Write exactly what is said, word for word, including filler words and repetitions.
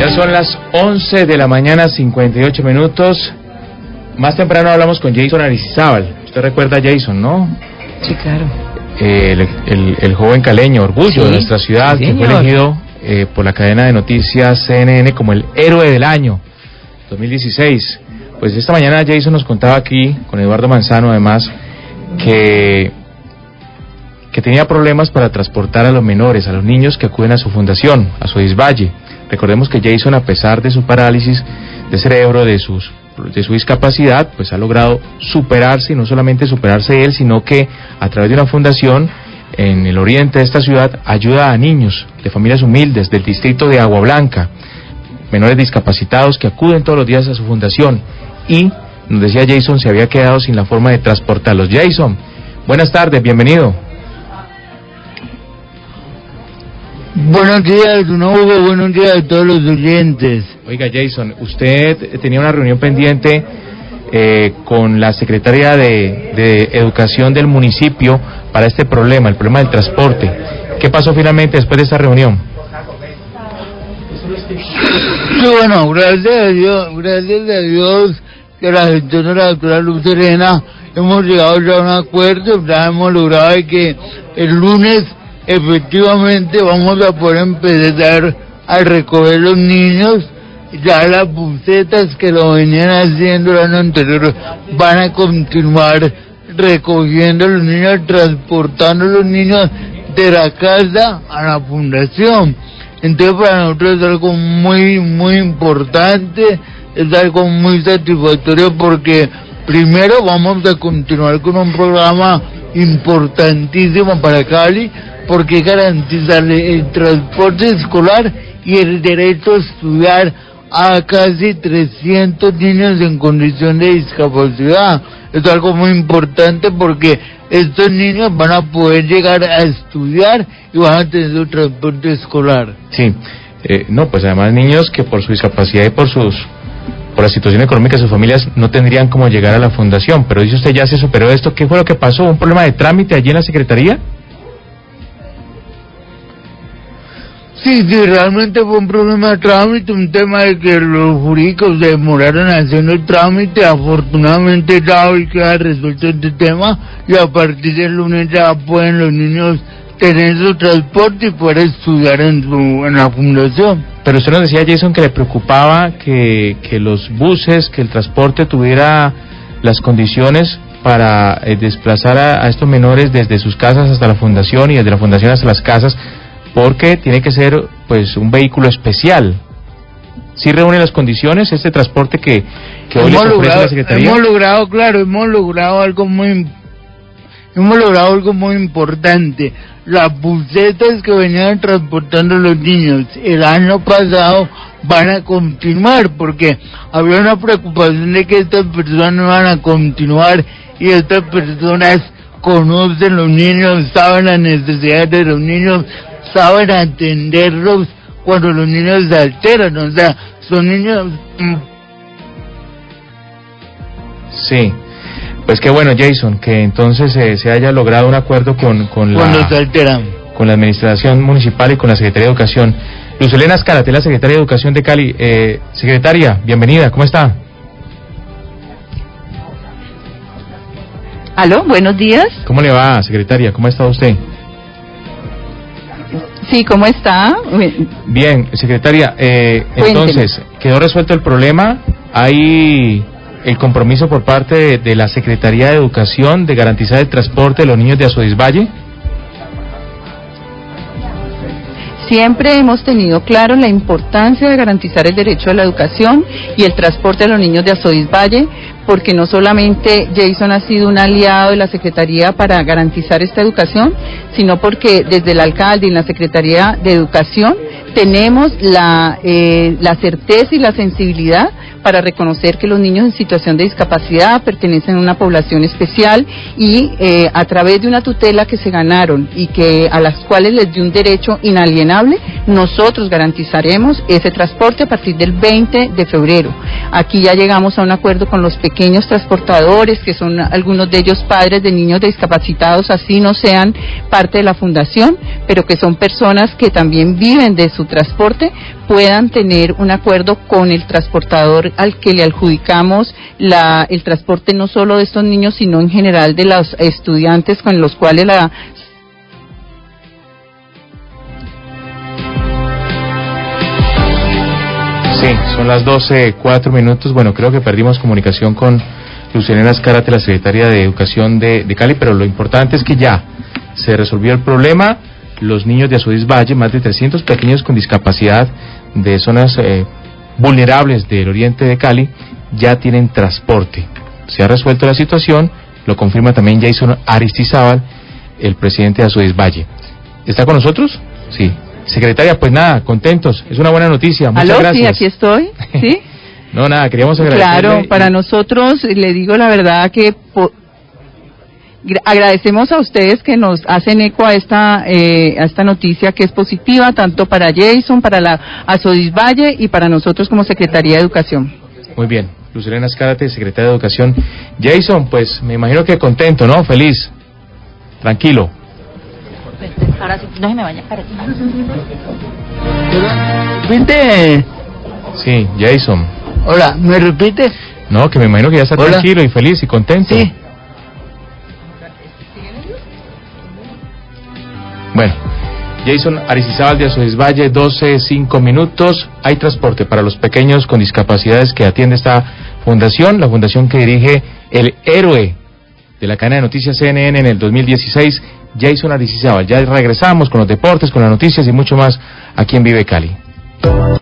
Ya son las once de la mañana, cincuenta y ocho minutos. Más temprano hablamos con Jason Aristizábal. Usted recuerda a Jason, ¿no? Sí, claro. Eh, el, el, el joven caleño, orgullo sí, de nuestra ciudad, sí, que fue elegido eh, por la cadena de noticias C N N como el héroe del año dos mil dieciséis. Pues esta mañana Jason nos contaba aquí, con Eduardo Manzano además, que, que tenía problemas para transportar a los menores, a los niños que acuden a su fundación, a Sodisvalle. Recordemos que Jason, a pesar de su parálisis de cerebro, de sus de su discapacidad, pues ha logrado superarse, y no solamente superarse él, sino que a través de una fundación en el oriente de esta ciudad ayuda a niños de familias humildes del distrito de Agua Blanca, menores discapacitados que acuden todos los días a su fundación, y nos decía Jason se había quedado sin la forma de transportarlos. Jason, buenas tardes, bienvenido. Buenos días, don Hugo, buenos días a todos los oyentes. Oiga, Jason, usted tenía una reunión pendiente eh, con la Secretaría de, de Educación del municipio para este problema, el problema del transporte. ¿Qué pasó finalmente después de esta reunión? Sí, bueno, gracias a Dios, gracias a Dios, que la gestión de la doctora Luz Serena, hemos llegado ya a un acuerdo, ya hemos logrado que el lunes efectivamente vamos a poder empezar a recoger los niños. Ya las busetas que lo venían haciendo el año anterior van a continuar recogiendo a los niños, transportando a los niños de la casa a la fundación. Entonces para nosotros es algo muy muy importante, es algo muy satisfactorio, porque primero vamos a continuar con un programa importantísimo para Cali, porque garantizarle el transporte escolar y el derecho a estudiar a casi trescientos niños en condición de discapacidad. Es algo muy importante porque estos niños van a poder llegar a estudiar y van a tener su transporte escolar. Sí, eh, no, pues además niños que por su discapacidad y por sus por la situación económica de sus familias no tendrían cómo llegar a la fundación. Pero dice usted, ya se superó esto. ¿Qué fue lo que pasó? ¿Un problema de trámite allí en la Secretaría? Sí, sí, realmente fue un problema de trámite, un tema de que los jurídicos se demoraron haciendo el trámite. Afortunadamente ya hoy queda resuelto este tema y a partir del lunes ya pueden los niños tener su transporte y poder estudiar en, su, en la fundación. Pero usted nos decía, Jason, que le preocupaba que, que los buses, que el transporte tuviera las condiciones para eh, desplazar a, a estos menores desde sus casas hasta la fundación y desde la fundación hasta las casas, porque tiene que ser pues un vehículo especial. ¿Sí reúne las condiciones este transporte que, que hoy les ofrece logrado, la Secretaría? Hemos logrado, claro, hemos logrado algo muy hemos logrado algo muy importante. Las busetas que venían transportando los niños el año pasado van a continuar, porque había una preocupación de que estas personas no van a continuar, y estas personas conocen los niños, saben las necesidades de los niños, saben atenderlos cuando los niños se alteran, o sea, son niños... Sí, pues qué bueno, Jason, que entonces eh, se haya logrado un acuerdo con, con, cuando la, se alteran. con la Administración Municipal y con la Secretaría de Educación. Luz Helena Azcárate, la Secretaria de Educación de Cali. Eh, secretaria, bienvenida, ¿cómo está? ¿Aló? Buenos días. ¿Cómo le va, secretaria? ¿Cómo ha estado usted? Sí, ¿cómo está? Bien, secretaria, eh, entonces, ¿quedó resuelto el problema? ¿Hay el compromiso por parte de, de la Secretaría de Educación de garantizar el transporte de los niños de Azodisvalle? Siempre hemos tenido claro la importancia de garantizar el derecho a la educación y el transporte de los niños de Azodisvalle, porque no solamente Jason ha sido un aliado de la Secretaría para garantizar esta educación, sino porque desde el alcalde y la Secretaría de Educación tenemos la, eh, la certeza y la sensibilidad para reconocer que los niños en situación de discapacidad pertenecen a una población especial y eh, a través de una tutela que se ganaron y que a las cuales les dio un derecho inalienable, nosotros garantizaremos ese transporte a partir del veinte de febrero. Aquí ya llegamos a un acuerdo con los pequeños transportadores, que son algunos de ellos padres de niños discapacitados, así no sean parte de la fundación, pero que son personas que también viven de su transporte, puedan tener un acuerdo con el transportador al que le adjudicamos la, el transporte no solo de estos niños, sino en general de los estudiantes con los cuales la... Sí, son las doce, cuatro minutos. Bueno, creo que perdimos comunicación con Luzerena Azcárate, la secretaria de Educación de, de Cali, pero lo importante es que ya se resolvió el problema. Los niños de Azoís Valle, más de trescientos pequeños con discapacidad de zonas eh, vulnerables del oriente de Cali, ya tienen transporte. Se ha resuelto la situación, lo confirma también Jason Aristizábal, el presidente de Azoís Valle. ¿Está con nosotros? Sí. Secretaria, pues nada, contentos, es una buena noticia, muchas ¿Aló? gracias. Sí, aquí estoy, ¿sí? No, nada, queríamos agradecerle. Claro, para y... nosotros, le digo la verdad que... Po... agradecemos a ustedes que nos hacen eco a esta eh, a esta noticia que es positiva tanto para Jason, para la Azoís Valle y para nosotros como Secretaría de Educación. Muy bien, Luzerena Azcárate, Secretaria de Educación. Jason, pues me imagino que contento, ¿no? Feliz, tranquilo. Ahora sí, no se me vaya para aquí. ¿Repite? Sí, Jason. Hola, ¿me repite? No, que me imagino que ya está Hola. tranquilo y feliz y contento. Sí. Bueno, Jason Aristizábal de Azoís Valle, doce, cinco minutos. Hay transporte para los pequeños con discapacidades que atiende esta fundación, la fundación que dirige el héroe de la cadena de noticias C N N en el dos mil dieciséis, Jason Aristizábal. Ya regresamos con los deportes, con las noticias y mucho más aquí en Vive Cali.